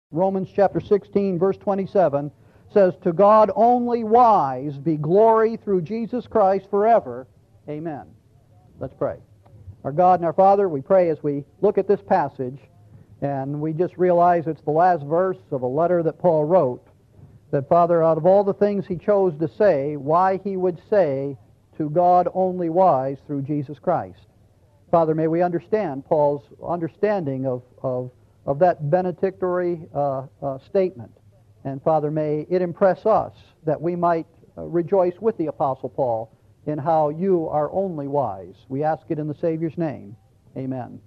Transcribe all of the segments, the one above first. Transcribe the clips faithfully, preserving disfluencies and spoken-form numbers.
Romans chapter sixteen, verse twenty-seven says, "To God only wise be glory through Jesus Christ forever. Amen." Let's pray. Our God and our Father, we pray as we look at this passage, and we just realize it's the last verse of a letter that Paul wrote, that, Father, out of all the things he chose to say, why he would say, "To God only wise through Jesus Christ." Father, may we understand Paul's understanding of, of, of that benedictory uh, uh, statement. And Father, may it impress us that we might uh, rejoice with the Apostle Paul in how you are only wise. We ask it in the Savior's name. Amen.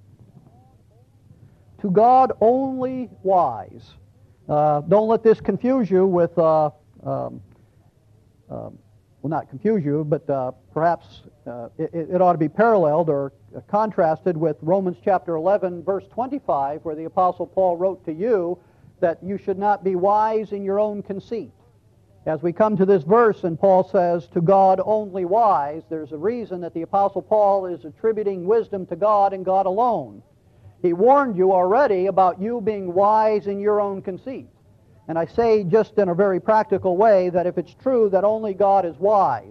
To God only wise. Uh, don't let this confuse you with, uh, um, uh, well, not confuse you, but uh, perhaps uh, it, it ought to be paralleled or contrasted with Romans chapter eleven, verse twenty-five, where the Apostle Paul wrote to you that you should not be wise in your own conceit. As we come to this verse and Paul says, "To God only wise," there's a reason that the Apostle Paul is attributing wisdom to God and God alone. He warned you already about you being wise in your own conceit. And I say just in a very practical way that if it's true that only God is wise,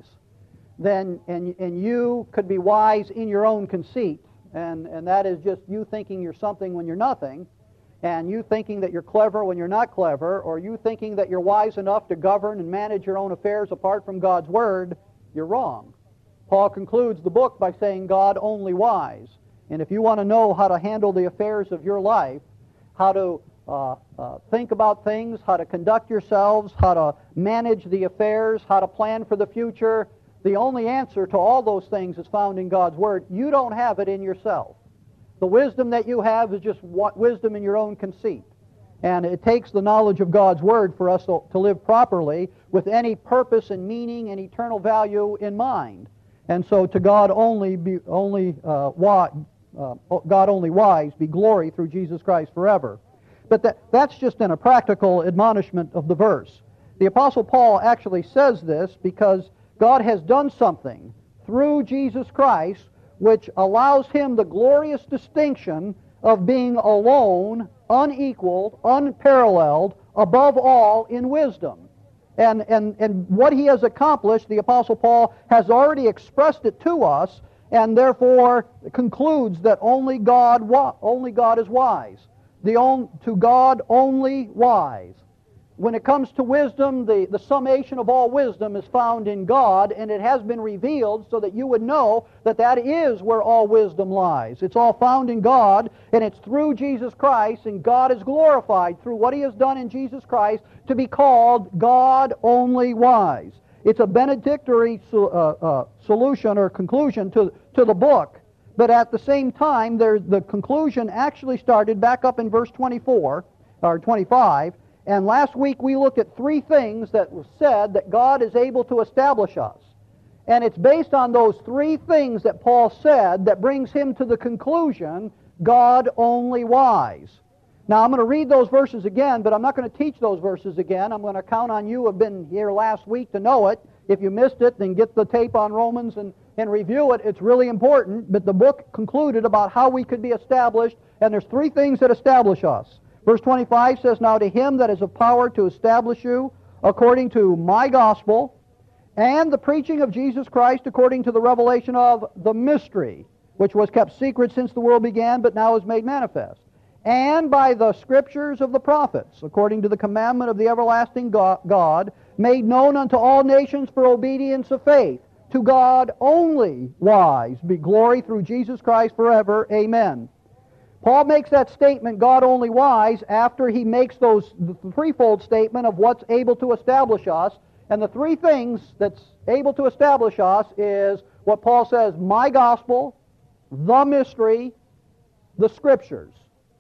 then and, and you could be wise in your own conceit, and, and that is just you thinking you're something when you're nothing, and you thinking that you're clever when you're not clever, or you thinking that you're wise enough to govern and manage your own affairs apart from God's Word, you're wrong. Paul concludes the book by saying God only wise. And if you want to know how to handle the affairs of your life, how to uh, uh, think about things, how to conduct yourselves, how to manage the affairs, how to plan for the future, the only answer to all those things is found in God's Word. You don't have it in yourself. The wisdom that you have is just wisdom in your own conceit. And it takes the knowledge of God's Word for us to, to live properly with any purpose and meaning and eternal value in mind. And so to God only, be, only uh, wi- uh, God only wise be glory through Jesus Christ forever. But that, that's just in a practical admonishment of the verse. The Apostle Paul actually says this because God has done something through Jesus Christ which allows him the glorious distinction of being alone, unequaled, unparalleled, above all in wisdom. And, and, and what he has accomplished, the Apostle Paul has already expressed it to us, and therefore concludes that only God, only God is wise. The on, to God only wise. When it comes to wisdom, the, the summation of all wisdom is found in God, and it has been revealed so that you would know that that is where all wisdom lies. It's all found in God, and it's through Jesus Christ, and God is glorified through what he has done in Jesus Christ to be called God only wise. It's a benedictory uh, uh, solution or conclusion to, to the book, but at the same time, there, the conclusion actually started back up in verse twenty-four, or twenty-five, and last week we looked at three things that were said that God is able to establish us. And it's based on those three things that Paul said that brings him to the conclusion, God only wise. Now I'm going to read those verses again, but I'm not going to teach those verses again. I'm going to count on you who have been here last week to know it. If you missed it, then get the tape on Romans and, and review it. It's really important. But the book concluded about how we could be established, and there's three things that establish us. Verse twenty-five says, "Now to him that is of power to establish you according to my gospel, and the preaching of Jesus Christ according to the revelation of the mystery, which was kept secret since the world began, but now is made manifest, and by the scriptures of the prophets, according to the commandment of the everlasting God, made known unto all nations for obedience of faith. To God only wise be glory through Jesus Christ forever. Amen." Paul makes that statement, God only wise, after he makes those the threefold statement of what's able to establish us. And the three things that's able to establish us is what Paul says, my gospel, the mystery, the scriptures.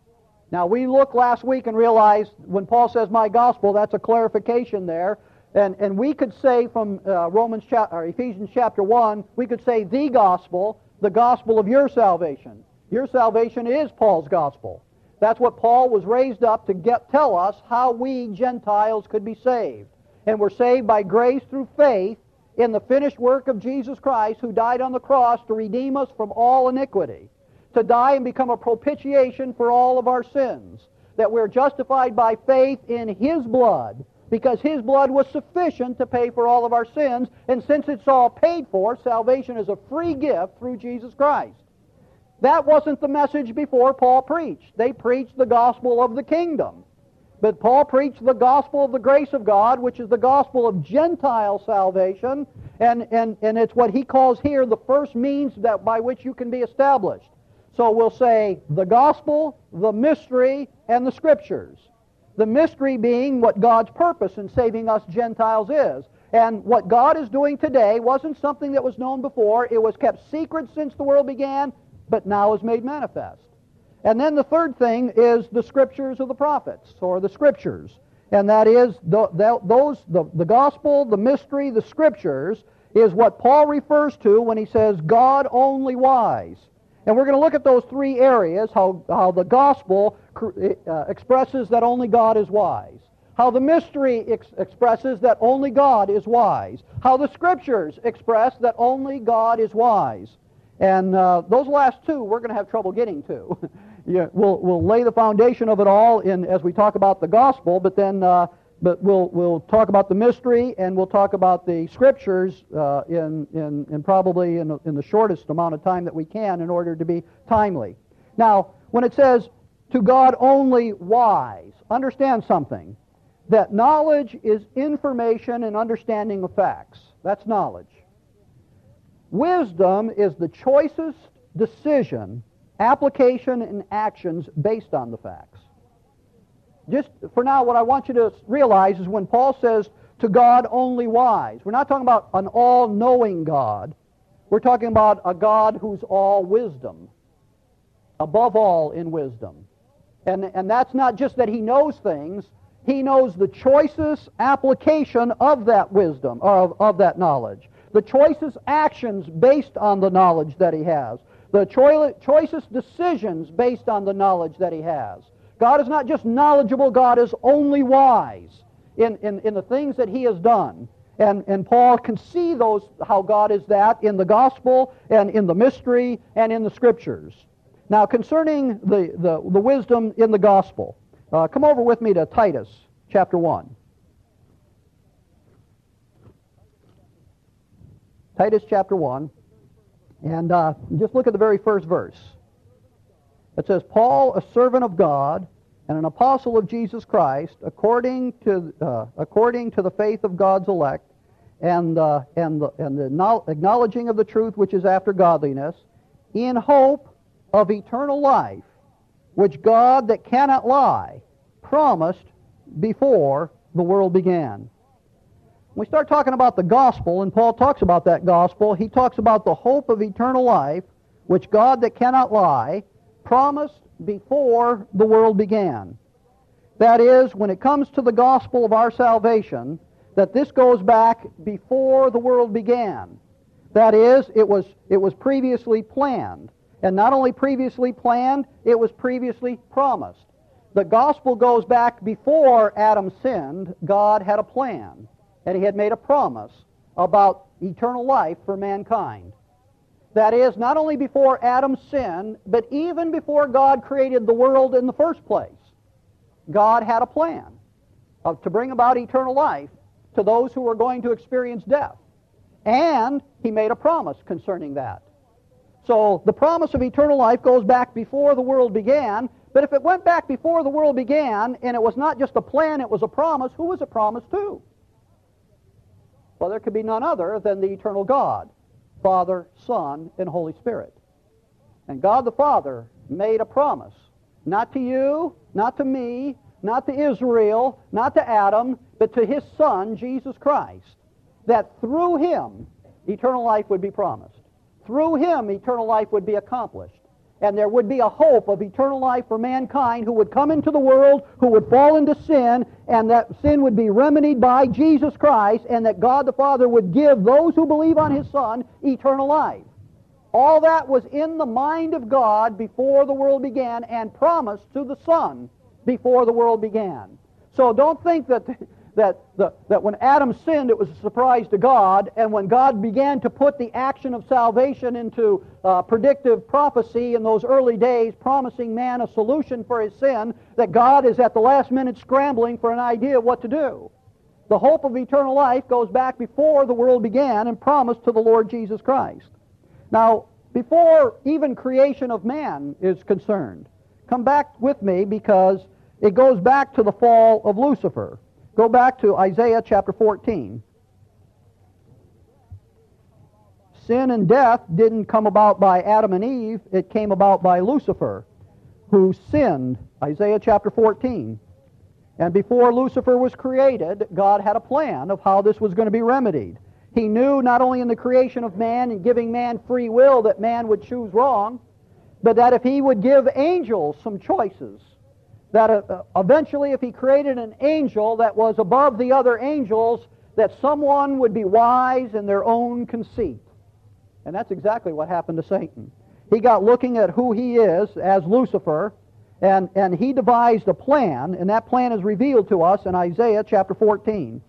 Now we looked last week and realized when Paul says my gospel, that's a clarification there. And, and we could say from uh, Romans chapter, or Ephesians chapter one, we could say the gospel, the gospel of your salvation. Your salvation is Paul's gospel. That's what Paul was raised up to get, tell us how we Gentiles could be saved. And we're saved by grace through faith in the finished work of Jesus Christ, who died on the cross to redeem us from all iniquity, to die and become a propitiation for all of our sins, that we're justified by faith in His blood, because His blood was sufficient to pay for all of our sins, and since it's all paid for, salvation is a free gift through Jesus Christ. That wasn't the message before Paul preached. They preached the gospel of the kingdom. But Paul preached the gospel of the grace of God, which is the gospel of Gentile salvation, and, and, and it's what he calls here the first means that by which you can be established. So we'll say the gospel, the mystery, and the Scriptures. The mystery being what God's purpose in saving us Gentiles is. And what God is doing today wasn't something that was known before. It was kept secret since the world began, but now is made manifest. And then the third thing is the Scriptures of the prophets, or the Scriptures. And that is, the, the, those, the, the gospel, the mystery, the Scriptures, is what Paul refers to when he says, God only wise. And we're going to look at those three areas, how, how the gospel uh, expresses that only God is wise, how the mystery ex- expresses that only God is wise, how the Scriptures express that only God is wise. And uh, those last two we're going to have trouble getting to. yeah, we'll, we'll lay the foundation of it all in as we talk about the gospel, but then uh, but we'll, we'll talk about the mystery, and we'll talk about the Scriptures uh, in, in, in probably in, in the shortest amount of time that we can in order to be timely. Now, when it says, to God only wise, understand something, that knowledge is information and understanding of facts. That's knowledge. Wisdom is the choicest decision, application, and actions based on the facts. Just for now, what I want you to realize is when Paul says, to God only wise, we're not talking about an all-knowing God. We're talking about a God who's all wisdom, above all in wisdom. And, and that's not just that He knows things. He knows the choicest application of that wisdom, or of, of that knowledge. The choicest actions based on the knowledge that He has. The choi- choicest decisions based on the knowledge that He has. God is not just knowledgeable, God is only wise in, in, in the things that He has done. And, and Paul can see those how God is that in the gospel and in the mystery and in the Scriptures. Now, concerning the, the, the wisdom in the gospel, uh, come over with me to Titus chapter one. Titus chapter one, and uh, just look at the very first verse. It says, Paul, a servant of God and an apostle of Jesus Christ, according to uh, according to the faith of God's elect, and uh, and the, and the no- acknowledging of the truth which is after godliness, in hope of eternal life, which God that cannot lie promised before the world began. When we start talking about the gospel, and Paul talks about that gospel, he talks about the hope of eternal life, which God that cannot lie promised before the world began. That is, when it comes to the gospel of our salvation, that this goes back before the world began. That is, it was, it was previously planned. And not only previously planned, it was previously promised. The gospel goes back before Adam sinned. God had a plan, and He had made a promise about eternal life for mankind. That is, not only before Adam sinned, but even before God created the world in the first place. God had a plan of, to bring about eternal life to those who were going to experience death. And He made a promise concerning that. So the promise of eternal life goes back before the world began, but if it went back before the world began, and it was not just a plan, it was a promise, who was it promised to? Well, there could be none other than the eternal God, Father, Son, and Holy Spirit. And God the Father made a promise, not to you, not to me, not to Israel, not to Adam, but to His Son, Jesus Christ, that through Him eternal life would be promised. Through Him eternal life would be accomplished. And there would be a hope of eternal life for mankind who would come into the world, who would fall into sin, and that sin would be remedied by Jesus Christ, and that God the Father would give those who believe on His Son eternal life. All that was in the mind of God before the world began and promised to the Son before the world began. So don't think that, that, the, that when Adam sinned, it was a surprise to God, and when God began to put the action of salvation into uh, predictive prophecy in those early days, promising man a solution for his sin, that God is at the last minute scrambling for an idea of what to do. The hope of eternal life goes back before the world began and promised to the Lord Jesus Christ. Now, before even creation of man is concerned, come back with me because it goes back to the fall of Lucifer. Go back to Isaiah chapter fourteen. Sin and death didn't come about by Adam and Eve, it came about by Lucifer, who sinned. Isaiah chapter fourteen. And before Lucifer was created, God had a plan of how this was going to be remedied. He knew not only in the creation of man and giving man free will that man would choose wrong, but that if he would give angels some choices, that uh, eventually if he created an angel that was above the other angels, that someone would be wise in their own conceit. And that's exactly what happened to Satan. He got looking at who he is as Lucifer, and, and he devised a plan, and that plan is revealed to us in Isaiah chapter fourteen.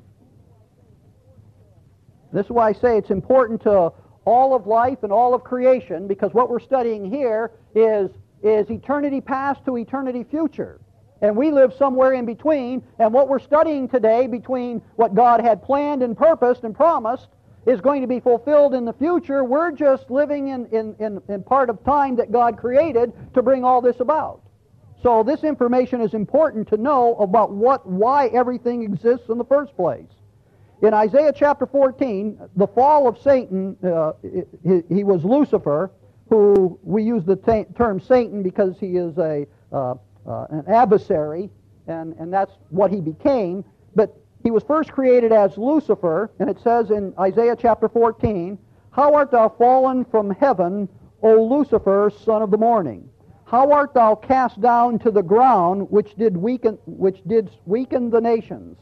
This is why I say it's important to all of life and all of creation, because what we're studying here is, is eternity past to eternity future. And we live somewhere in between, and what we're studying today between what God had planned and purposed and promised is going to be fulfilled in the future. We're just living in, in, in, in part of time that God created to bring all this about. So this information is important to know about what, why everything exists in the first place. In Isaiah chapter fourteen, the fall of Satan, uh, he, he was Lucifer, who we use the ta- term Satan because he is a uh, uh, an adversary, and, and that's what he became. But he was first created as Lucifer, and it says in Isaiah chapter fourteen, "How art thou fallen from heaven, O Lucifer, son of the morning? How art thou cast down to the ground, which did weaken, which didst weaken the nations?"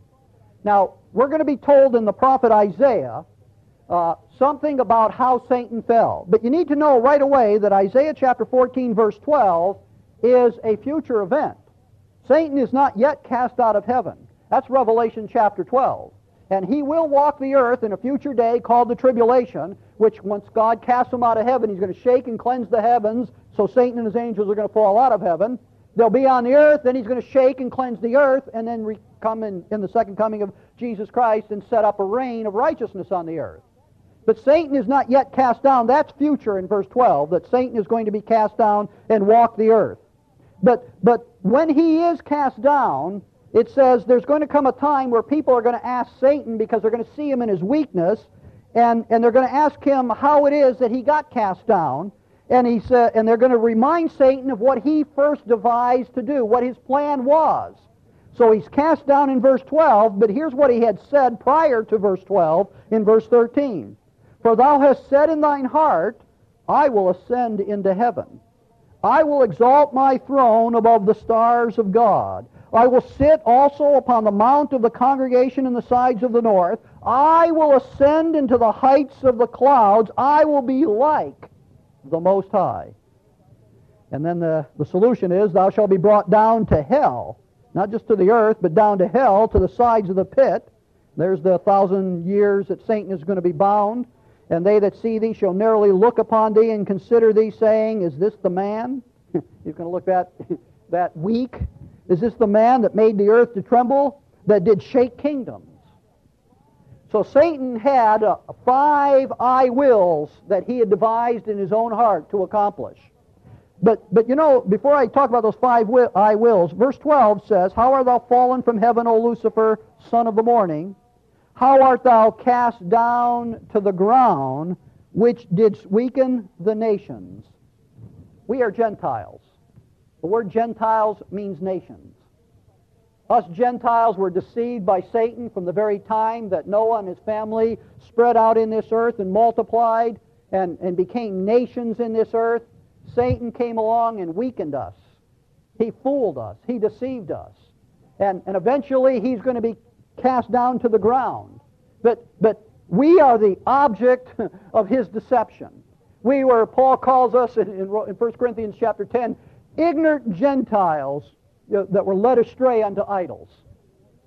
Now, we're going to be told in the prophet Isaiah uh, something about how Satan fell. But you need to know right away that Isaiah chapter fourteen, verse twelve, is a future event. Satan is not yet cast out of heaven. That's Revelation chapter twelve. And he will walk the earth in a future day called the tribulation, which once God casts him out of heaven, he's going to shake and cleanse the heavens, so Satan and his angels are going to fall out of heaven. They'll be on the earth, then he's going to shake and cleanse the earth, and then re- come in, in the second coming of Jesus Christ and set up a reign of righteousness on the earth. But Satan is not yet cast down. That's future in verse twelve, that Satan is going to be cast down and walk the earth. But, but when he is cast down, it says there's going to come a time where people are going to ask Satan, because they're going to see him in his weakness, and, and they're going to ask him how it is that he got cast down. And he said, and they're going to remind Satan of what he first devised to do, what his plan was. So he's cast down in verse twelve, but here's what he had said prior to verse twelve in verse thirteen. "For thou hast said in thine heart, I will ascend into heaven. I will exalt my throne above the stars of God. I will sit also upon the mount of the congregation in the sides of the north. I will ascend into the heights of the clouds. I will be like the Most High." And then the, the solution is, "Thou shalt be brought down to hell," not just to the earth, but down to hell, to the sides of the pit. There's the thousand years that Satan is going to be bound. "And they that see thee shall narrowly look upon thee and consider thee, saying, Is this the man?" He's going to look that, that weak. "Is this the man that made the earth to tremble, that did shake kingdoms?" So Satan had uh, five I wills that he had devised in his own heart to accomplish. But, but you know, before I talk about those five will, I wills, verse twelve says, "How art thou fallen from heaven, O Lucifer, son of the morning? How art thou cast down to the ground, which didst weaken the nations?" We are Gentiles. The word Gentiles means nations. Us Gentiles were deceived by Satan from the very time that Noah and his family spread out in this earth and multiplied and, and became nations in this earth. Satan came along and weakened us. He fooled us. He deceived us. And, and eventually he's going to be cast down to the ground. But, but we are the object of his deception. We were, Paul calls us in, in, in First Corinthians chapter ten, ignorant Gentiles, you know, that were led astray unto idols.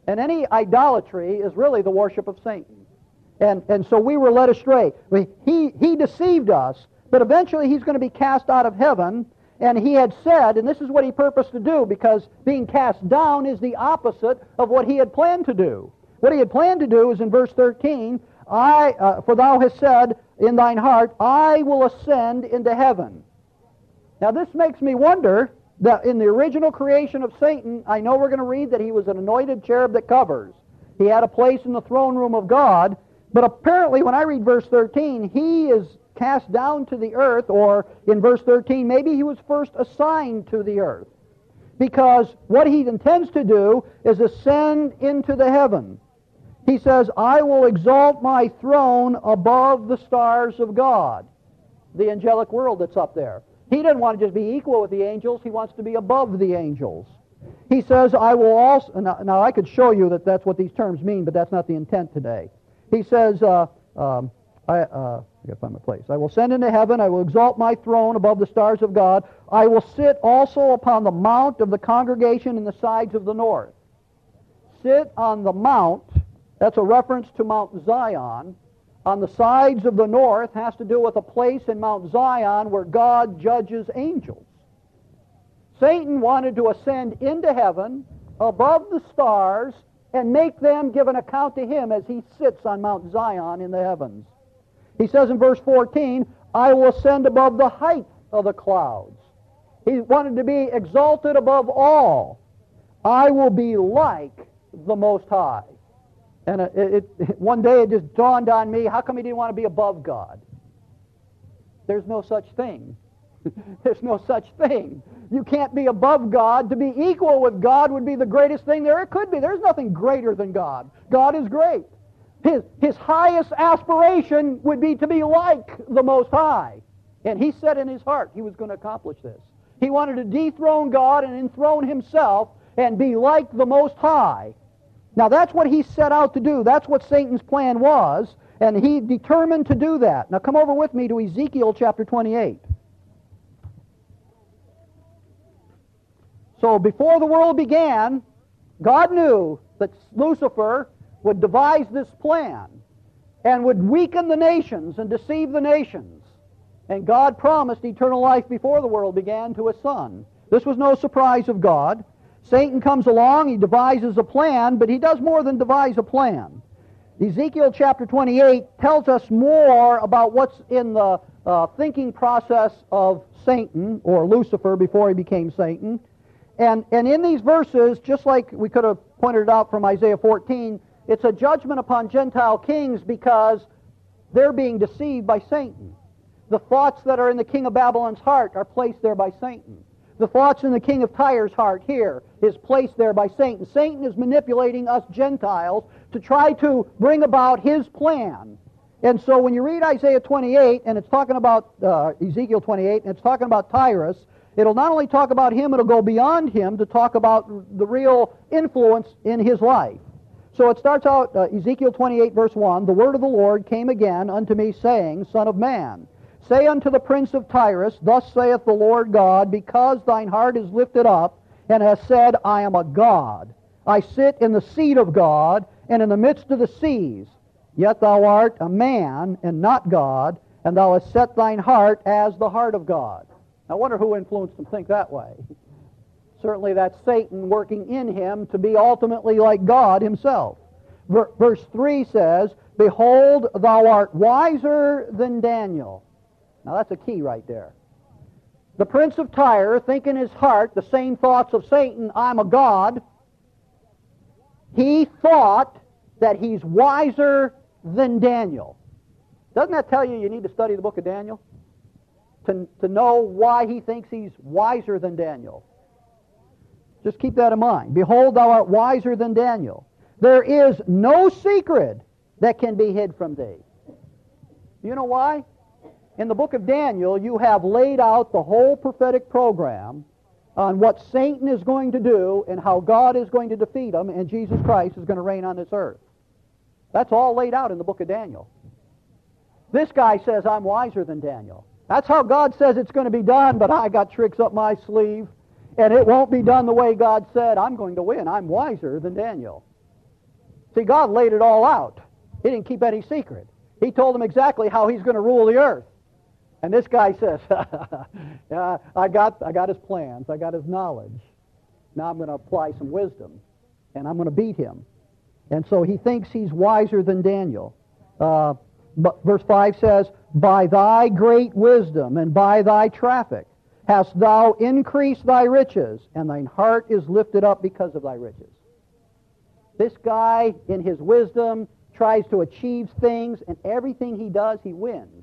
And any idolatry is really the worship of Satan. And, and so we were led astray. We, he, he deceived us, but eventually he's going to be cast out of heaven. And he had said, and this is what he purposed to do, because being cast down is the opposite of what he had planned to do. What he had planned to do is in verse thirteen, I, uh, for thou hast said in thine heart, I will ascend into heaven. Now this makes me wonder that in the original creation of Satan, I know we're going to read that he was an anointed cherub that covers. He had a place in the throne room of God, but apparently when I read verse thirteen, he is cast down to the earth, or in verse thirteen, maybe he was first assigned to the earth. Because what he intends to do is ascend into the heaven. He says, I will exalt my throne above the stars of God, the angelic world that's up there. He didn't want to just be equal with the angels. He wants to be above the angels. He says, I will also... Now, now I could show you that that's what these terms mean, but that's not the intent today. He says, uh, um, I, uh, I got to find my place. I will ascend into heaven. I will exalt my throne above the stars of God. I will sit also upon the mount of the congregation in the sides of the north. Sit on the mount. That's a reference to Mount Zion. On the sides of the north has to do with a place in Mount Zion where God judges angels. Satan wanted to ascend into heaven above the stars and make them give an account to him as he sits on Mount Zion in the heavens. He says in verse fourteen, I will ascend above the height of the clouds. He wanted to be exalted above all. I will be like the Most High. And it, it, it, one day it just dawned on me, how come he didn't want to be above God? There's no such thing. There's no such thing. You can't be above God. To be equal with God would be the greatest thing there could be. There's nothing greater than God. God is great. His, his highest aspiration would be to be like the Most High. And he said in his heart he was going to accomplish this. He wanted to dethrone God and enthrone himself and be like the Most High. Now that's what he set out to do. That's what Satan's plan was, and he determined to do that. Now come over with me to Ezekiel chapter twenty-eight. So before the world began, God knew that Lucifer would devise this plan and would weaken the nations and deceive the nations. And God promised eternal life before the world began to his Son. This was no surprise of God. Satan comes along, he devises a plan, but he does more than devise a plan. Ezekiel chapter twenty-eight tells us more about what's in the uh, thinking process of Satan, or Lucifer before he became Satan. And, and in these verses, just like we could have pointed it out from Isaiah fourteen, it's a judgment upon Gentile kings because they're being deceived by Satan. The thoughts that are in the king of Babylon's heart are placed there by Satan. The thoughts in the king of Tyre's heart here is placed there by Satan. Satan is manipulating us Gentiles to try to bring about his plan. And so when you read Isaiah twenty-eight, and it's talking about uh, Ezekiel twenty-eight, and it's talking about Tyrus, it'll not only talk about him, it'll go beyond him to talk about the real influence in his life. So it starts out, uh, Ezekiel twenty-eight, verse one, the word of the Lord came again unto me, saying, Son of man, say unto the prince of Tyrus, Thus saith the Lord God, because thine heart is lifted up, and hast said, I am a god. I sit in the seat of God, and in the midst of the seas. Yet thou art a man, and not God, and thou hast set thine heart as the heart of God. I wonder who influenced him to think that way. Certainly that's Satan working in him to be ultimately like God himself. Verse three says, Behold, thou art wiser than Daniel. Now that's a key right there. The prince of Tyre, think in his heart the same thoughts of Satan, I'm a god. He thought that he's wiser than Daniel. Doesn't that tell you you need to study the book of Daniel? To, to know why he thinks he's wiser than Daniel. Just keep that in mind. Behold, thou art wiser than Daniel. There is no secret that can be hid from thee. You know why? In the book of Daniel, you have laid out the whole prophetic program on what Satan is going to do and how God is going to defeat him and Jesus Christ is going to reign on this earth. That's all laid out in the book of Daniel. This guy says, I'm wiser than Daniel. That's how God says it's going to be done, but I got tricks up my sleeve, and it won't be done the way God said. I'm going to win. I'm wiser than Daniel. See, God laid it all out. He didn't keep any secret. He told him exactly how he's going to rule the earth. And this guy says, yeah, I got, I got his plans. I got his knowledge. Now I'm going to apply some wisdom, and I'm going to beat him. And so he thinks he's wiser than Daniel. Uh, but verse five says, by thy great wisdom and by thy traffic hast thou increased thy riches, and thine heart is lifted up because of thy riches. This guy, in his wisdom, tries to achieve things, and everything he does, he wins.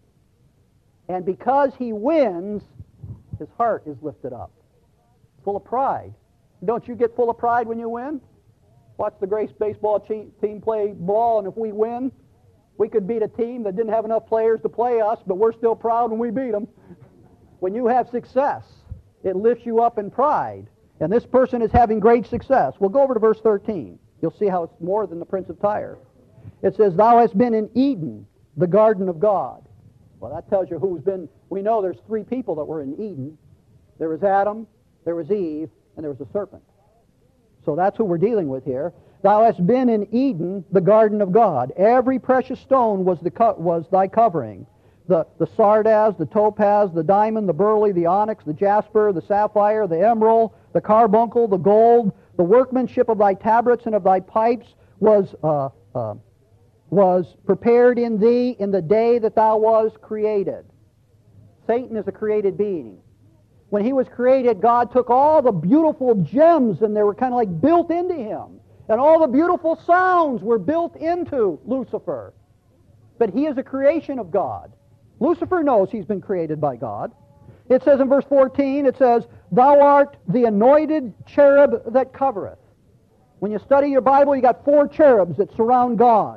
And because he wins, his heart is lifted up. Full of pride. Don't you get full of pride when you win? Watch the Grace baseball team play ball, and if we win, we could beat a team that didn't have enough players to play us, but we're still proud when we beat them. When you have success, it lifts you up in pride. And this person is having great success. We'll go over to verse thirteen. You'll see how it's more than the Prince of Tyre. It says, thou hast been in Eden, the garden of God. Well, that tells you who's been. We know there's three people that were in Eden. There was Adam, there was Eve, and there was the serpent. So that's who we're dealing with here. Thou hast been in Eden, the garden of God. Every precious stone was the co- was thy covering. The, the sardius, the topaz, the diamond, the beryl, the onyx, the jasper, the sapphire, the emerald, the carbuncle, the gold, the workmanship of thy tabrets and of thy pipes was uh, uh, was prepared in thee in the day that thou was created. Satan is a created being. When he was created, God took all the beautiful gems, and they were kind of like built into him. And all the beautiful sounds were built into Lucifer. But he is a creation of God. Lucifer knows he's been created by God. It says in verse fourteen, it says, thou art the anointed cherub that covereth. When you study your Bible, you got four cherubs that surround God.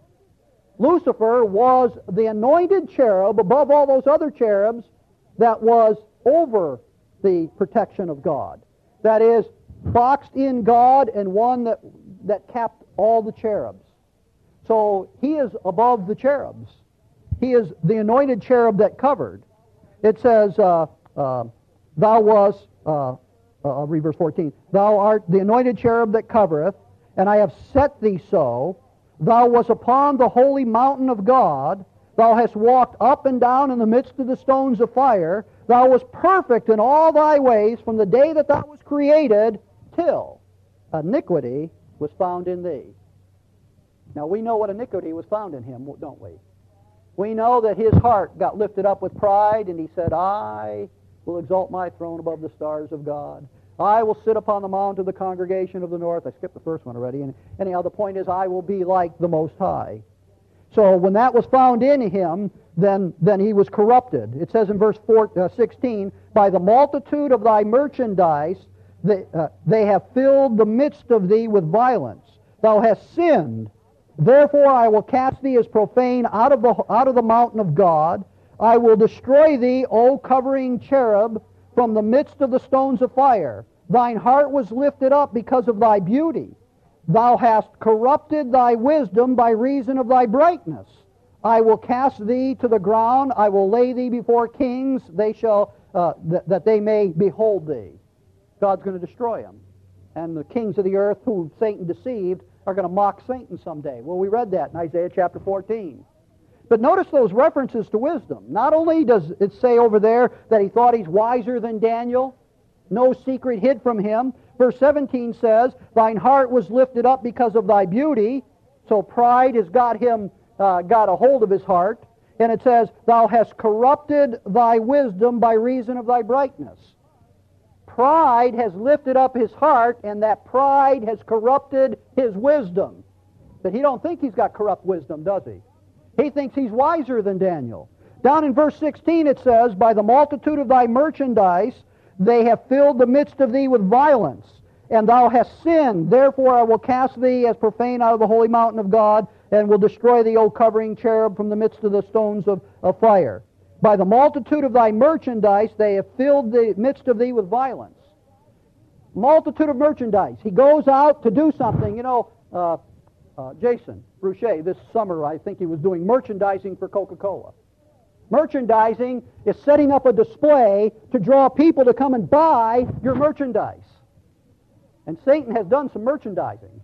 Lucifer was the anointed cherub above all those other cherubs that was over the protection of God. That is, boxed in God, and one that, that capped all the cherubs. So he is above the cherubs. He is the anointed cherub that covered. It says, uh, uh, thou was, uh, uh, I'll read verse fourteen, thou art the anointed cherub that covereth, and I have set thee so. Thou wast upon the holy mountain of God. Thou hast walked up and down in the midst of the stones of fire. Thou wast perfect in all thy ways from the day that thou was created till iniquity was found in thee. Now we know what iniquity was found in him, don't we? We know that his heart got lifted up with pride, and he said, I will exalt my throne above the stars of God. I will sit upon the mount of the congregation of the north. I skipped the first one already. And anyhow, the point is, I will be like the Most High. So when that was found in him, then, then he was corrupted. It says in verse four, uh, sixteen, by the multitude of thy merchandise, they, uh, they have filled the midst of thee with violence. Thou hast sinned. Therefore I will cast thee as profane out of the, out of the mountain of God. I will destroy thee, O covering cherub, from the midst of the stones of fire. Thine heart was lifted up because of thy beauty. Thou hast corrupted thy wisdom by reason of thy brightness. I will cast thee to the ground. I will lay thee before kings. They shall uh, th- that they may behold thee. God's going to destroy them. And the kings of the earth who Satan deceived are going to mock Satan someday. Well, we read that in Isaiah chapter fourteen. But notice those references to wisdom. Not only does it say over there that he thought he's wiser than Daniel, no secret hid from him. Verse seventeen says, thine heart was lifted up because of thy beauty. So pride has got him, uh, got a hold of his heart. And it says, thou hast corrupted thy wisdom by reason of thy brightness. Pride has lifted up his heart, and that pride has corrupted his wisdom. But he don't think he's got corrupt wisdom, does he? He thinks he's wiser than Daniel. Down in verse sixteen it says, by the multitude of thy merchandise they have filled the midst of thee with violence, and thou hast sinned. Therefore I will cast thee as profane out of the holy mountain of God, and will destroy thee, O covering cherub, from the midst of the stones of, of fire. By the multitude of thy merchandise they have filled the midst of thee with violence. Multitude of merchandise. He goes out to do something. You know, uh, uh, Jason Boucher, this summer, I think he was doing merchandising for Coca-Cola. Merchandising is setting up a display to draw people to come and buy your merchandise. And Satan has done some merchandising.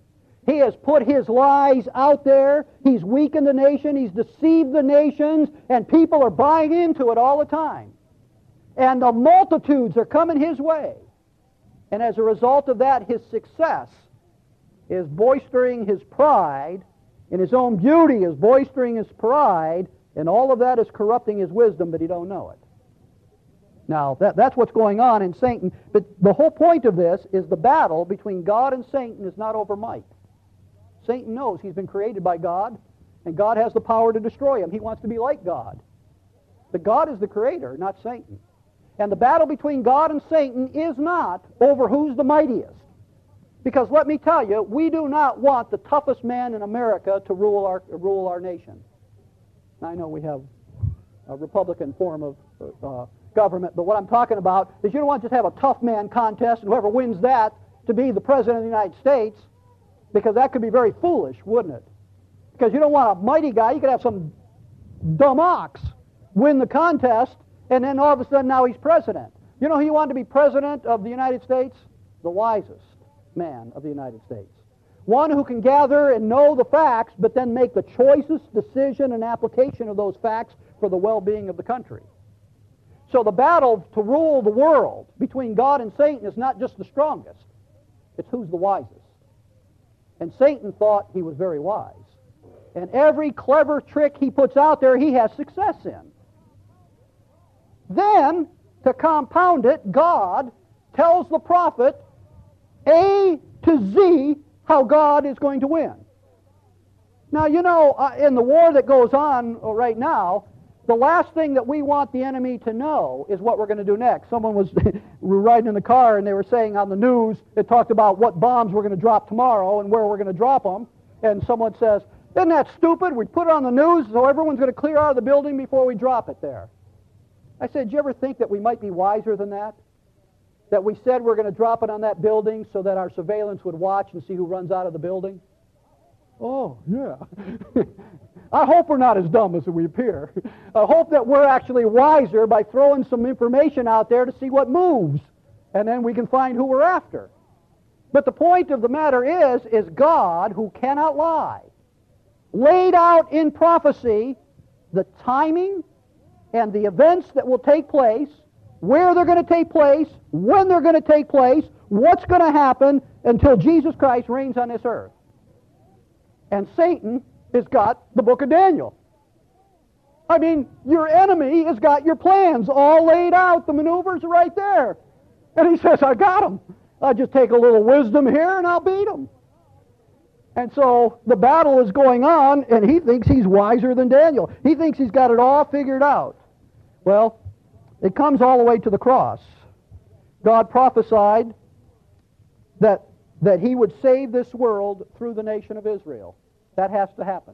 He has put his lies out there. He's weakened the nation. He's deceived the nations. And people are buying into it all the time. And the multitudes are coming his way. And as a result of that, his success is boistering his pride, and his own beauty is boistering his pride, and all of that is corrupting his wisdom, but he don't know it. Now, that, that's what's going on in Satan. But the whole point of this is the battle between God and Satan is not over might. Satan knows he's been created by God, and God has the power to destroy him. He wants to be like God. But God is the creator, not Satan. And the battle between God and Satan is not over who's the mightiest. Because let me tell you, we do not want the toughest man in America to rule our, rule our nation. I know we have a Republican form of uh, government, but what I'm talking about is you don't want to just have a tough man contest and whoever wins that to be the President of the United States, because that could be very foolish, wouldn't it? Because you don't want a mighty guy. You could have some dumb ox win the contest, and then all of a sudden now he's president. You know who you want to be president of the United States? The wisest man of the United States. One who can gather and know the facts, but then make the choicest decision and application of those facts for the well-being of the country. So the battle to rule the world between God and Satan is not just the strongest. It's who's the wisest. And Satan thought he was very wise. And every clever trick he puts out there, he has success in. Then, to compound it, God tells the prophet A to Z how God is going to win. Now, you know, uh, in the war that goes on right now, the last thing that we want the enemy to know is what we're going to do next. Someone was we were riding in the car and they were saying on the news, it talked about what bombs we're going to drop tomorrow and where we're going to drop them. And someone says, isn't that stupid? We put it on the news so everyone's going to clear out of the building before we drop it there. I said, did you ever think that we might be wiser than that? That we said we're going to drop it on that building so that our surveillance would watch and see who runs out of the building? Oh, yeah. I hope we're not as dumb as we appear. I hope that we're actually wiser by throwing some information out there to see what moves, and then we can find who we're after. But the point of the matter is, is God, who cannot lie, laid out in prophecy the timing and the events that will take place, where they're going to take place, when they're going to take place, what's going to happen until Jesus Christ reigns on this earth. And Satan has got the book of Daniel. I mean, your enemy has got your plans all laid out. The maneuvers are right there. And he says, I got them. I'll just take a little wisdom here and I'll beat them. And so the battle is going on, and he thinks he's wiser than Daniel. He thinks he's got it all figured out. Well, it comes all the way to the cross. God prophesied that, that he would save this world through the nation of Israel. That has to happen.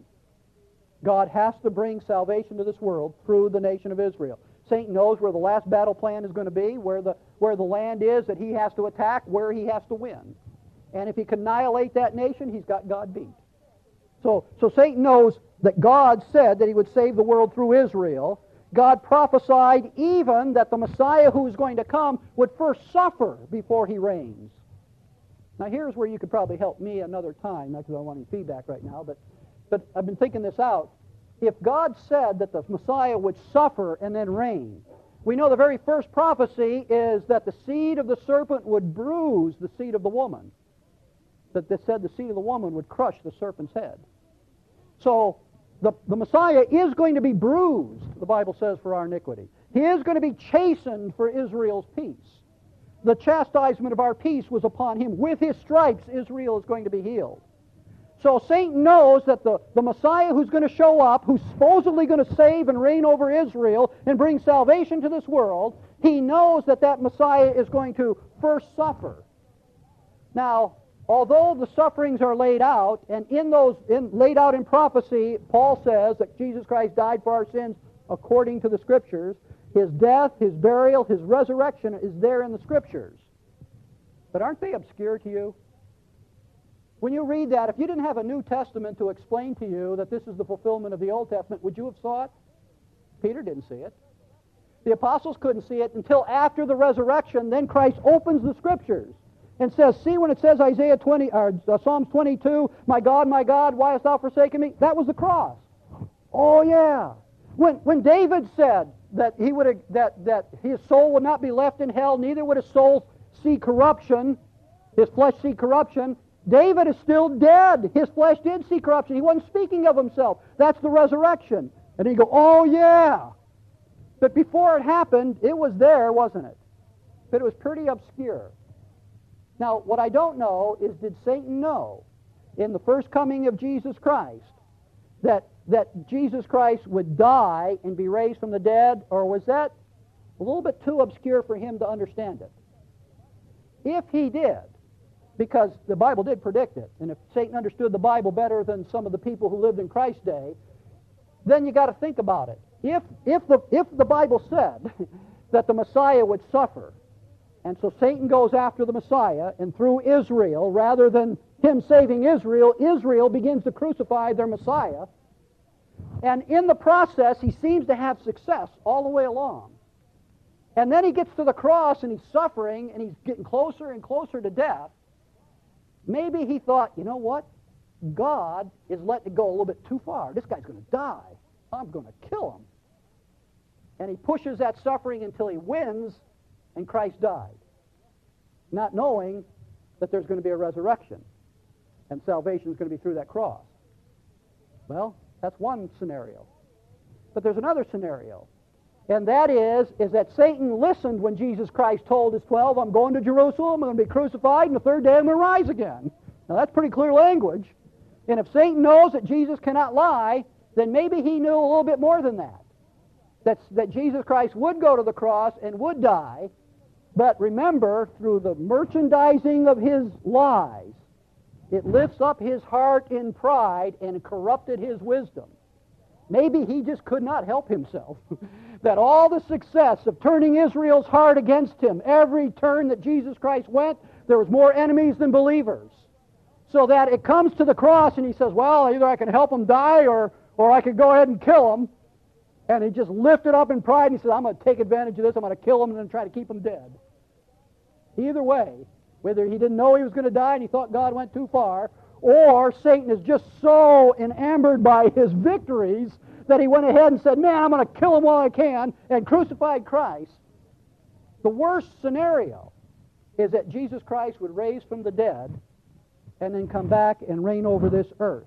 God has to bring salvation to this world through the nation of Israel. Satan knows where the last battle plan is going to be, where the, where the land is that he has to attack, where he has to win. And if he can annihilate that nation, he's got God beat. So, so Satan knows that God said that he would save the world through Israel. God prophesied even that the Messiah who is going to come would first suffer before he reigns. Now here's where you could probably help me another time, not because I don't want any feedback right now, but, but I've been thinking this out. If God said that the Messiah would suffer and then reign, we know the very first prophecy is that the seed of the serpent would bruise the seed of the woman. That they said the seed of the woman would crush the serpent's head. So the, the Messiah is going to be bruised, the Bible says, for our iniquity. He is going to be chastened for Israel's peace. The chastisement of our peace was upon him. With his stripes, Israel is going to be healed. So Satan knows that the, the Messiah who's going to show up, who's supposedly going to save and reign over Israel and bring salvation to this world, he knows that that Messiah is going to first suffer. Now, although the sufferings are laid out, and in those in, laid out in prophecy, Paul says that Jesus Christ died for our sins according to the Scriptures. His death, his burial, his resurrection is there in the Scriptures. But aren't they obscure to you? When you read that, if you didn't have a New Testament to explain to you that this is the fulfillment of the Old Testament, would you have saw it? Peter didn't see it. The apostles couldn't see it until after the resurrection. Then Christ opens the Scriptures. and says, see when it says Isaiah twenty, or uh, Psalms twenty-two, my God, my God, why hast thou forsaken me? That was the cross. Oh yeah. When when David said that he would that that his soul would not be left in hell, neither would his soul see corruption, his flesh see corruption. David is still dead. His flesh did see corruption. He wasn't speaking of himself. That's the resurrection. And he go, oh yeah. But before it happened, it was there, wasn't it? But it was pretty obscure. Now, what I don't know is, did Satan know in the first coming of Jesus Christ that, that Jesus Christ would die and be raised from the dead, or was that a little bit too obscure for him to understand it? If he did, because the Bible did predict it, and if Satan understood the Bible better than some of the people who lived in Christ's day, then you got to think about it. If, if, the, if the Bible said that the Messiah would suffer, and so Satan goes after the Messiah, and through Israel, rather than him saving Israel, Israel begins to crucify their Messiah, and in the process he seems to have success all the way along. And then he gets to the cross and he's suffering and he's getting closer and closer to death. Maybe he thought, you know what? God is letting it go a little bit too far. This guy's going to die. I'm going to kill him. And he pushes that suffering until he wins, and Christ died, not knowing that there's going to be a resurrection, and salvation is going to be through that cross. Well, that's one scenario. But there's another scenario, and that is, is that Satan listened when Jesus Christ told his twelve, I'm going to Jerusalem, I'm going to be crucified, and the third day I'm going to rise again. Now that's pretty clear language. And if Satan knows that Jesus cannot lie, then maybe he knew a little bit more than that. That's, that Jesus Christ would go to the cross and would die, but remember, through the merchandising of his lies, it lifts up his heart in pride and corrupted his wisdom. Maybe he just could not help himself. That all the success of turning Israel's heart against him, every turn that Jesus Christ went, there was more enemies than believers. So that it comes to the cross and he says, well, either I can help him die or, or I could go ahead and kill him. And he just lifted up in pride and he said, I'm going to take advantage of this, I'm going to kill him and then try to keep him dead. Either way, whether he didn't know he was going to die and he thought God went too far, or Satan is just so enamored by his victories that he went ahead and said, man, I'm going to kill him while I can, and crucified Christ. The worst scenario is that Jesus Christ would raise from the dead and then come back and reign over this earth.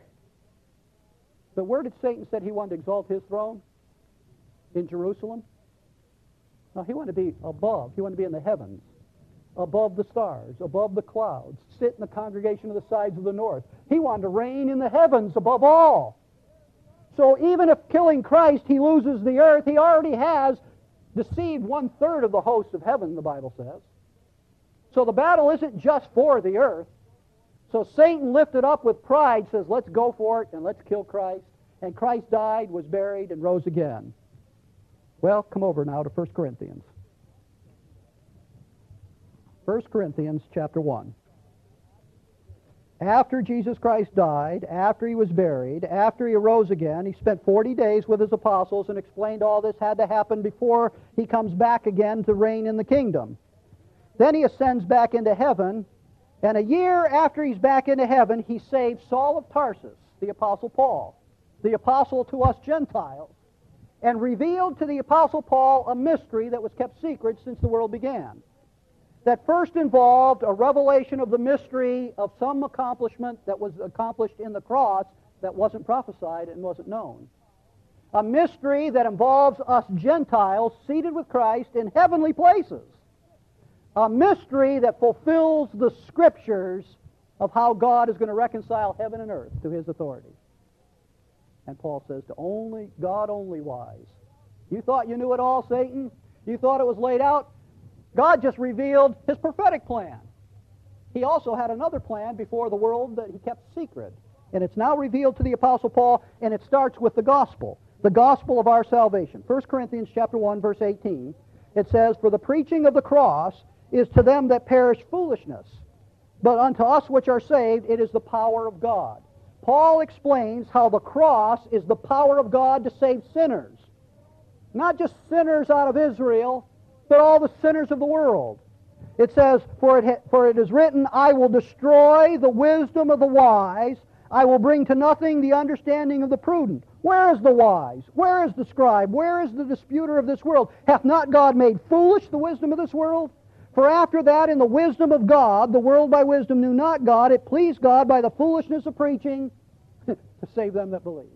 But where did Satan say he wanted to exalt his throne? In Jerusalem? No, he wanted to be above. He wanted to be in the heavens, above the stars, above the clouds, sit in the congregation of the sides of the north. He wanted to reign in the heavens above all. So even if killing Christ he loses the earth, he already has deceived one-third of the hosts of heaven, the Bible says. So the battle isn't just for the earth. So Satan, lifted up with pride, says, let's go for it and let's kill Christ. And Christ died, was buried, and rose again. Well, come over now to First Corinthians. First Corinthians chapter one. After Jesus Christ died, after he was buried, after he arose again, he spent forty days with his apostles and explained all this had to happen before he comes back again to reign in the kingdom. Then he ascends back into heaven, and a year after he's back into heaven, he saved Saul of Tarsus, the Apostle Paul, the apostle to us Gentiles, and revealed to the Apostle Paul a mystery that was kept secret since the world began. That first involved a revelation of the mystery of some accomplishment that was accomplished in the cross that wasn't prophesied and wasn't known. A mystery that involves us Gentiles seated with Christ in heavenly places. A mystery that fulfills the Scriptures of how God is going to reconcile heaven and earth to his authority. And Paul says, to only God only wise. You thought you knew it all, Satan? You thought it was laid out? God just revealed his prophetic plan. He also had another plan before the world that he kept secret. And it's now revealed to the Apostle Paul, and it starts with the gospel, the gospel of our salvation. First Corinthians chapter one, verse eighteen, it says, for the preaching of the cross is to them that perish foolishness, but unto us which are saved it is the power of God. Paul explains how the cross is the power of God to save sinners. Not just sinners out of Israel, but all the sinners of the world. It says, for it, ha- for it is written, I will destroy the wisdom of the wise, I will bring to nothing the understanding of the prudent. Where is the wise? Where is the scribe? Where is the disputer of this world? Hath not God made foolish the wisdom of this world? For after that, in the wisdom of God, the world by wisdom knew not God. It pleased God by the foolishness of preaching to save them that believe.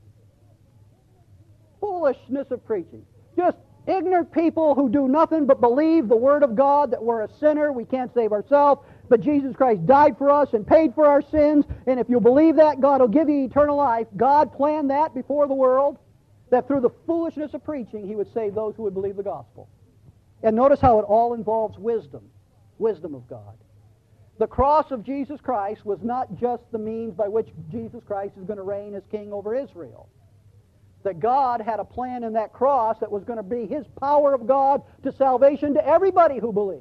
Foolishness of preaching. Just ignorant people who do nothing but believe the Word of God, that we're a sinner, we can't save ourselves, but Jesus Christ died for us and paid for our sins, and if you believe that, God will give you eternal life. God planned that before the world, that through the foolishness of preaching, He would save those who would believe the gospel. And notice how it all involves wisdom, wisdom of God. The cross of Jesus Christ was not just the means by which Jesus Christ is going to reign as king over Israel. That God had a plan in that cross that was going to be His power of God to salvation to everybody who believes.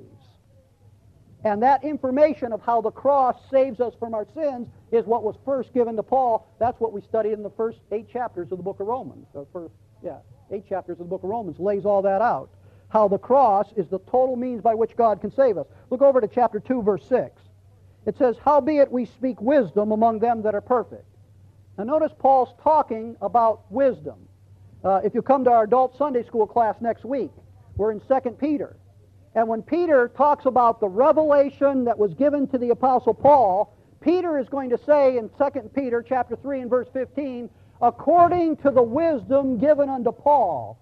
And that information of how the cross saves us from our sins is what was first given to Paul. That's what we studied in the first eight chapters of the book of Romans. Or first, yeah, eight chapters of the book of Romans lays all that out. How the cross is the total means by which God can save us. Look over to chapter two, verse six. It says, howbeit we speak wisdom among them that are perfect. Now notice Paul's talking about wisdom. Uh, if you come to our adult Sunday school class next week, we're in Second Peter. And when Peter talks about the revelation that was given to the Apostle Paul, Peter is going to say in Second Peter chapter three and verse fifteen, according to the wisdom given unto Paul.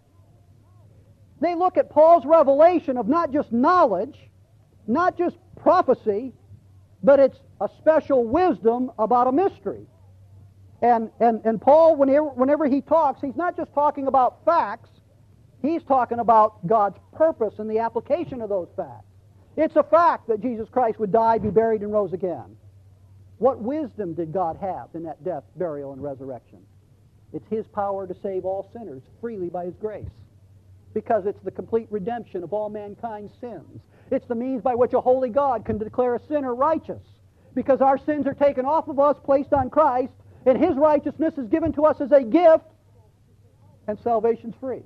They look at Paul's revelation of not just knowledge, not just prophecy, but it's a special wisdom about a mystery. And, and, and Paul, whenever, whenever he talks, he's not just talking about facts, he's talking about God's purpose and the application of those facts. It's a fact that Jesus Christ would die, be buried, and rose again. What wisdom did God have in that death, burial, and resurrection? It's His power to save all sinners freely by His grace. Because it's the complete redemption of all mankind's sins. It's the means by which a holy God can declare a sinner righteous. Because our sins are taken off of us, placed on Christ, and His righteousness is given to us as a gift, and salvation's free.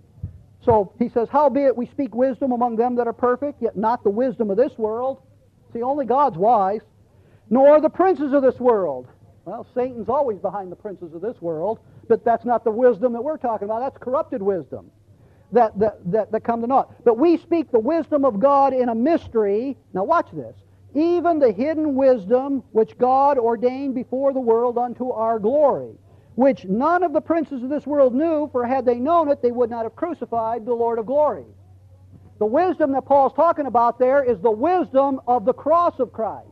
So he says, howbeit we speak wisdom among them that are perfect, yet not the wisdom of this world. See, only God's wise. Nor the princes of this world. Well, Satan's always behind the princes of this world, but that's not the wisdom that we're talking about. That's corrupted wisdom that, that, that, that come to naught. But we speak the wisdom of God in a mystery. Now watch this. Even the hidden wisdom which God ordained before the world unto our glory, which none of the princes of this world knew, for had they known it, they would not have crucified the Lord of glory. The wisdom that Paul's talking about there is the wisdom of the cross of Christ.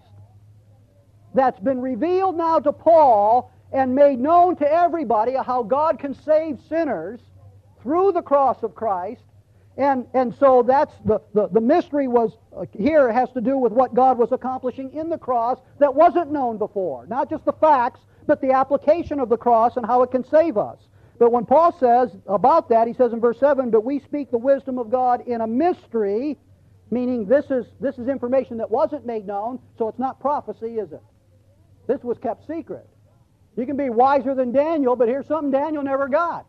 That's been revealed now to Paul and made known to everybody how God can save sinners through the cross of Christ. And, and so that's the, the, the mystery was uh, here has to do with what God was accomplishing in the cross that wasn't known before. Not just the facts, but the application of the cross and how it can save us. But when Paul says about that, he says in verse seven, but we speak the wisdom of God in a mystery, meaning this is, this is information that wasn't made known, so it's not prophecy, is it? This was kept secret. You can be wiser than Daniel, but here's something Daniel never got.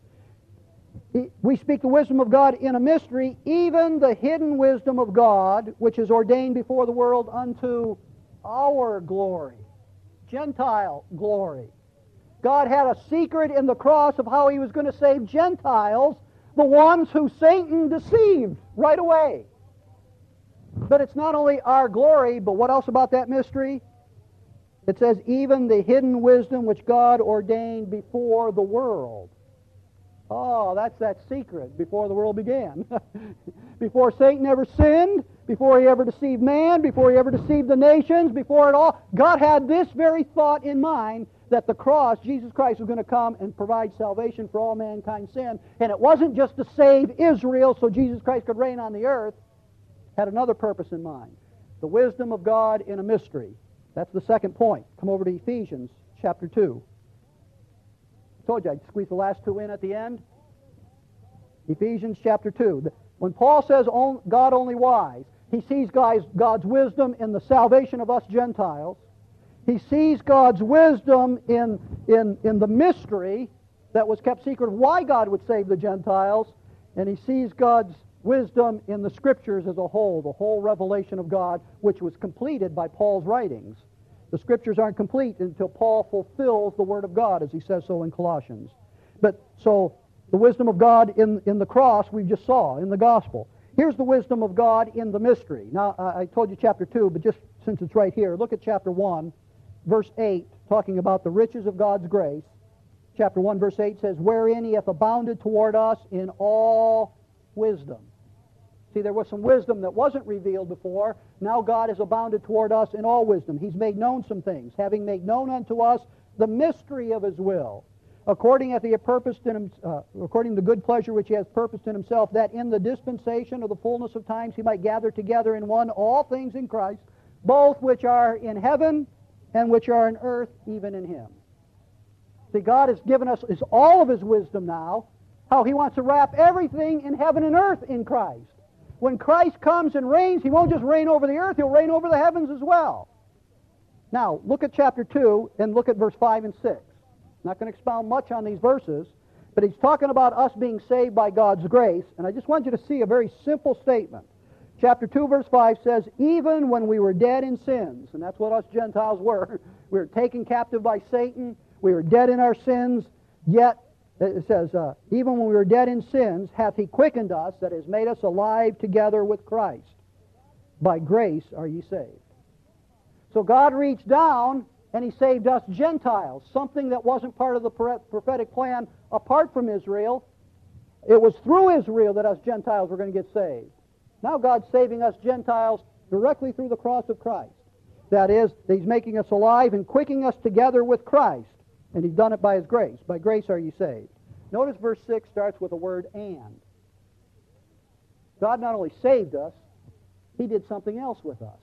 We speak the wisdom of God in a mystery, even the hidden wisdom of God, which is ordained before the world unto our glory, Gentile glory. God had a secret in the cross of how He was going to save Gentiles, the ones who Satan deceived right away. But it's not only our glory, but what else about that mystery? It says, even the hidden wisdom which God ordained before the world. Oh, that's that secret before the world began. Before Satan ever sinned, before he ever deceived man, before he ever deceived the nations, before it all, God had this very thought in mind that the cross, Jesus Christ, was going to come and provide salvation for all mankind's sin. And it wasn't just to save Israel so Jesus Christ could reign on the earth. It had another purpose in mind. The wisdom of God in a mystery. That's the second point. Come over to Ephesians chapter two. I told you I'd squeeze the last two in at the end. Ephesians chapter two. When Paul says God only wise, he sees God's, God's wisdom in the salvation of us Gentiles. He sees God's wisdom in, in, in the mystery that was kept secret of why God would save the Gentiles. And he sees God's wisdom in the Scriptures as a whole, the whole revelation of God, which was completed by Paul's writings. The Scriptures aren't complete until Paul fulfills the Word of God, as he says so in Colossians. But so the wisdom of God in, in the cross we just saw, in the gospel. Here's the wisdom of God in the mystery. Now, I told you chapter two, but just since it's right here, look at chapter one, verse eight, talking about the riches of God's grace. Chapter one, verse eight says, wherein he hath abounded toward us in all wisdom. See, there was some wisdom that wasn't revealed before. Now God has abounded toward us in all wisdom. He's made known some things, having made known unto us the mystery of his will, according as he hath purposed in him, uh, according to the good pleasure which he has purposed in himself, that in the dispensation of the fullness of times he might gather together in one all things in Christ, both which are in heaven and which are in earth, even in him. See, God has given us is all of his wisdom now, how he wants to wrap everything in heaven and earth in Christ. When Christ comes and reigns, he won't just reign over the earth, he'll reign over the heavens as well. Now, look at chapter two and look at verse five and six. I'm not going to expound much on these verses, but he's talking about us being saved by God's grace, and I just want you to see a very simple statement. Chapter two, verse five says, even when we were dead in sins, and that's what us Gentiles were. We were taken captive by Satan. We were dead in our sins, yet, it says, uh, even when we were dead in sins, hath he quickened us, that is, made us alive together with Christ. By grace are ye saved. So God reached down and he saved us Gentiles, something that wasn't part of the prophetic plan apart from Israel. It was through Israel that us Gentiles were going to get saved. Now God's saving us Gentiles directly through the cross of Christ. That is, he's making us alive and quickening us together with Christ. And he's done it by his grace. By grace are you saved. Notice verse six starts with the word and. God not only saved us, he did something else with us.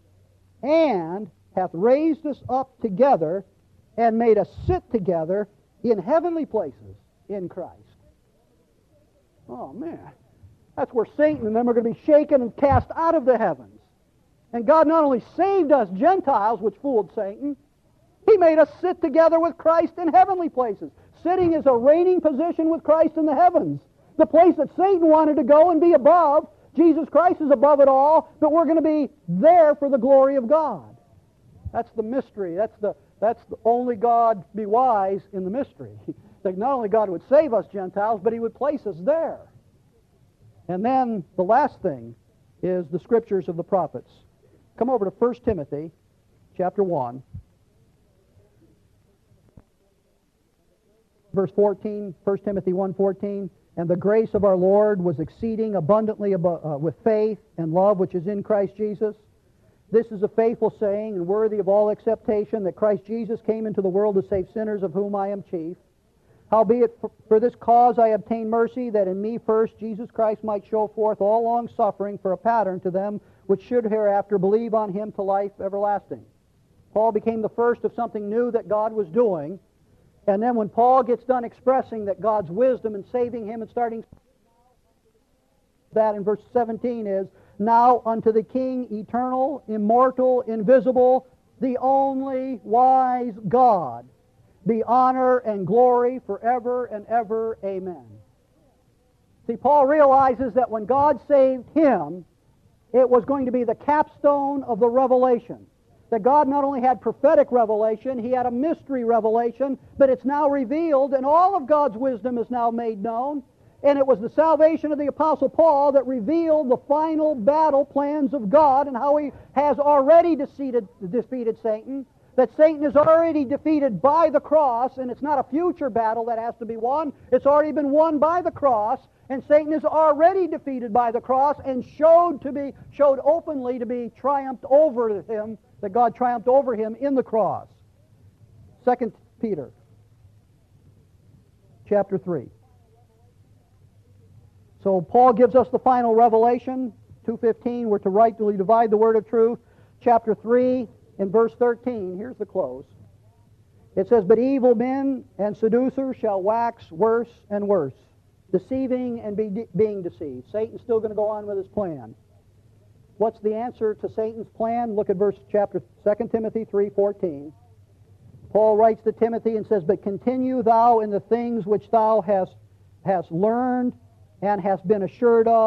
And hath raised us up together and made us sit together in heavenly places in Christ. Oh, man. That's where Satan and them are going to be shaken and cast out of the heavens. And God not only saved us Gentiles, which fooled Satan, he made us sit together with Christ in heavenly places. Sitting is a reigning position with Christ in the heavens. The place that Satan wanted to go and be above, Jesus Christ is above it all, but we're going to be there for the glory of God. That's the mystery. That's the, that's the only God be wise in the mystery. That not only God would save us Gentiles, but he would place us there. And then the last thing is the scriptures of the prophets. Come over to First Timothy chapter one. Verse fourteen, First Timothy one fourteen, and the grace of our Lord was exceeding abundantly abo- uh, with faith and love which is in Christ Jesus. This is a faithful saying and worthy of all acceptation, that Christ Jesus came into the world to save sinners, of whom I am chief. Howbeit for, for this cause I obtained mercy, that in me first Jesus Christ might show forth all long suffering for a pattern to them which should hereafter believe on him to life everlasting. Paul became the first of something new that God was doing. And then when Paul gets done expressing that God's wisdom in saving him and starting that in verse seventeen is, now unto the King, eternal, immortal, invisible, the only wise God, be honor and glory forever and ever. Amen. See, Paul realizes that when God saved him, it was going to be the capstone of the revelation. That God not only had prophetic revelation, he had a mystery revelation, but it's now revealed, and all of God's wisdom is now made known. And it was the salvation of the Apostle Paul that revealed the final battle plans of God and how he has already defeated, defeated Satan. That Satan is already defeated by the cross, and it's not a future battle that has to be won. It's already been won by the cross, and Satan is already defeated by the cross and showed to be showed openly to be triumphed over him, that God triumphed over him in the cross. Second Peter chapter three. So Paul gives us the final revelation. two fifteen, we're to rightly divide the word of truth. Chapter three, in verse thirteen, here's the close. It says, but evil men and seducers shall wax worse and worse, deceiving and be de- being deceived. Satan's still going to go on with his plan. What's the answer to Satan's plan? Look at verse chapter Second Timothy three fourteen. Paul writes to Timothy and says, but continue thou in the things which thou hast, hast learned and hast been assured of,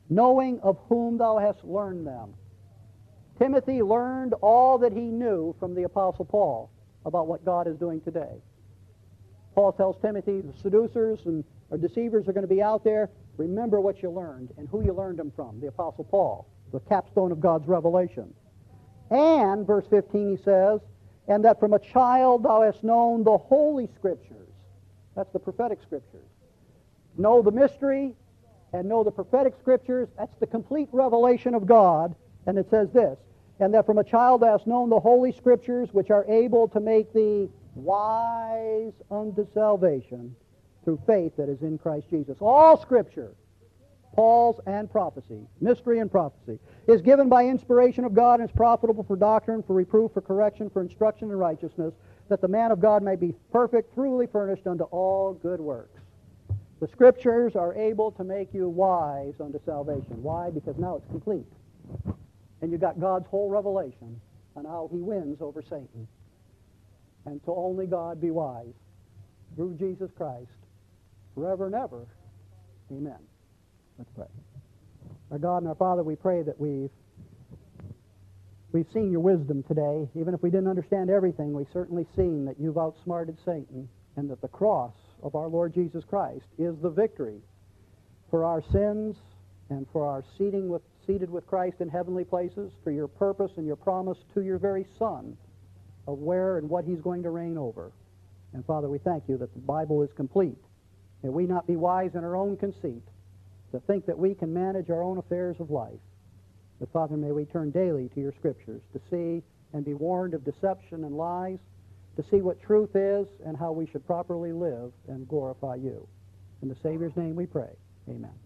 knowing of whom thou hast learned them. Timothy learned all that he knew from the Apostle Paul about what God is doing today. Paul tells Timothy, the seducers and or deceivers are going to be out there. Remember what you learned and who you learned them from, the Apostle Paul, the capstone of God's revelation. And, verse fifteen, he says, and that from a child thou hast known the holy Scriptures. That's the prophetic Scriptures. Know the mystery and know the prophetic Scriptures. That's the complete revelation of God. And it says this, and that from a child thou hast known the holy Scriptures, which are able to make thee wise unto salvation through faith that is in Christ Jesus. All Scripture, Paul's and prophecy, mystery and prophecy, is given by inspiration of God and is profitable for doctrine, for reproof, for correction, for instruction in righteousness, that the man of God may be perfect, truly furnished unto all good works. The Scriptures are able to make you wise unto salvation. Why? Because now it's complete. And you got God's whole revelation on how he wins over Satan. And to only God be wise through Jesus Christ forever and ever. Amen. Let's pray. Our God and our Father, we pray that we've we've seen your wisdom today. Even if we didn't understand everything, we've certainly seen that you've outsmarted Satan and that the cross of our Lord Jesus Christ is the victory for our sins and for our seating with, seated with Christ in heavenly places, for your purpose and your promise to your very Son of where and what he's going to reign over. And Father, we thank you that the Bible is complete. May we not be wise in our own conceit, to think that we can manage our own affairs of life. But Father, may we turn daily to your Scriptures to see and be warned of deception and lies, to see what truth is and how we should properly live and glorify you. In the Savior's name we pray. Amen.